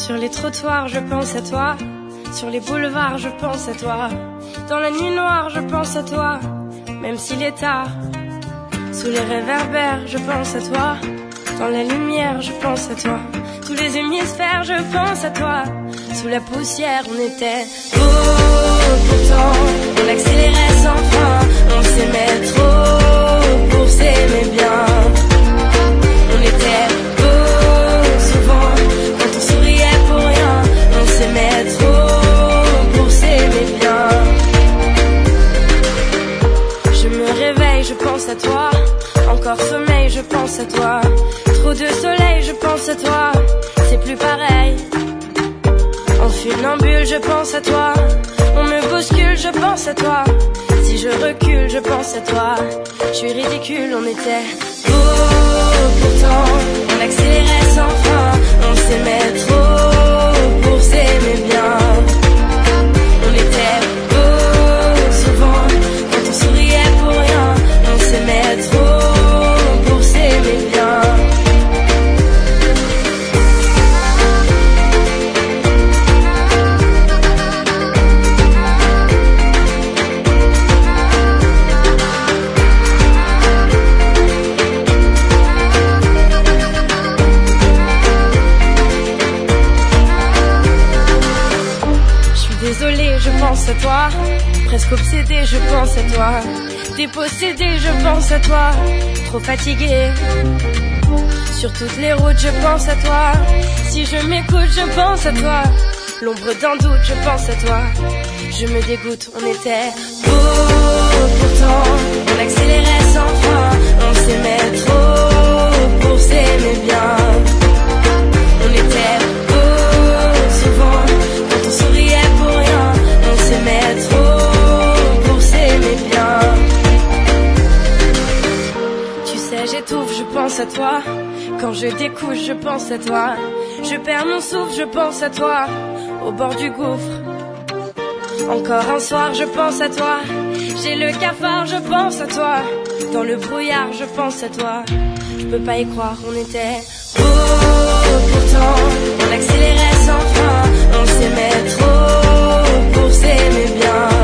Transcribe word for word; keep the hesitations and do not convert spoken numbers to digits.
Sur les trottoirs, je pense à toi. Sur les boulevards, je pense à toi. Dans la nuit noire, je pense à toi. Même s'il est tard. Sous les réverbères, je pense à toi. Dans la lumière, je pense à toi. Tous les hémisphères, je pense à toi. Sous la poussière, on était beau pourtant. On accélérait sans fin. On s'aimait trop pour s'aimer bien. On était beau souvent. Quand on souriait pour rien. On s'aimait trop pour s'aimer bien. Je me réveille, je pense à toi. Encore sommeil, je pense à toi. Trop de soleil, je pense à toi. C'est plus pareil. En funambule, je pense à toi. On me bouscule, je pense à toi. Si je recule, je pense à toi. Je suis ridicule, on était beau pourtant. On accélérait sans fin. On s'aimait trop pour s'aimer bien. On était beau souvent. Quand on souriait pour rien. On s'aimait trop pour s'aimer bien. Désolée, je pense à toi. Presque obsédée, je pense à toi. Dépossédée, je pense à toi. Trop fatiguée. Sur toutes les routes, je pense à toi. Si je m'écoute, je pense à toi. L'ombre d'un doute, je pense à toi. Je me dégoûte, on était beau pourtant. On accélérait sans fin. On s'aimait trop pour s'aimer bien. On était beau souvent. Quand on souriait pour rien. On s'aimait trop pour s'aimer bien. Tu sais, j'étouffe, je pense à toi. Quand je découche, je pense à toi. Je perds mon souffle, je pense à toi. Au bord du gouffre. Encore un soir, je pense à toi. J'ai le cafard, je pense à toi. Dans le brouillard, je pense à toi. Je peux pas y croire, on était beau pourtant. On accélérait sans fin. On s'aimait trop pour s'aimer bien.